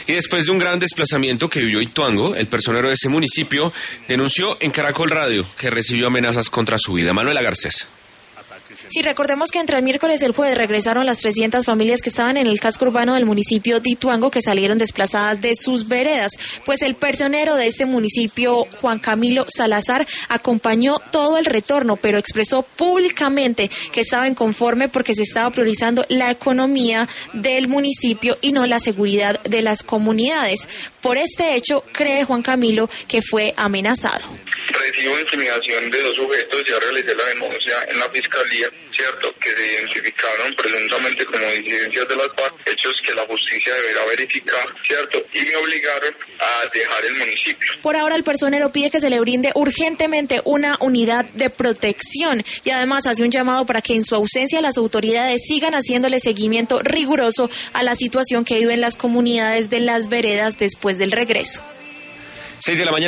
Y después de un gran desplazamiento que vivió Ituango, el personero de ese municipio denunció en Caracol Radio que recibió amenazas contra su vida. Manuela Garcés. Sí, recordemos que entre el miércoles y el jueves regresaron las 300 familias que estaban en el casco urbano del municipio de Ituango, que salieron desplazadas de sus veredas. Pues el personero de este municipio, Juan Camilo Salazar, acompañó todo el retorno, pero expresó públicamente que estaba inconforme porque se estaba priorizando la economía del municipio y no la seguridad de las comunidades. Por este hecho, cree Juan Camilo que fue amenazado. Recibo intimidación de 2 sujetos, ya realicé la denuncia en la fiscalía, cierto, que se identificaron presuntamente como disidencias de las FARC, hechos que la justicia deberá verificar, cierto, y me obligaron a dejar el municipio. Por ahora el personero pide que se le brinde urgentemente una unidad de protección y además hace un llamado para que en su ausencia las autoridades sigan haciéndole seguimiento riguroso a la situación que viven las comunidades de las veredas después del regreso. 6 de la mañana.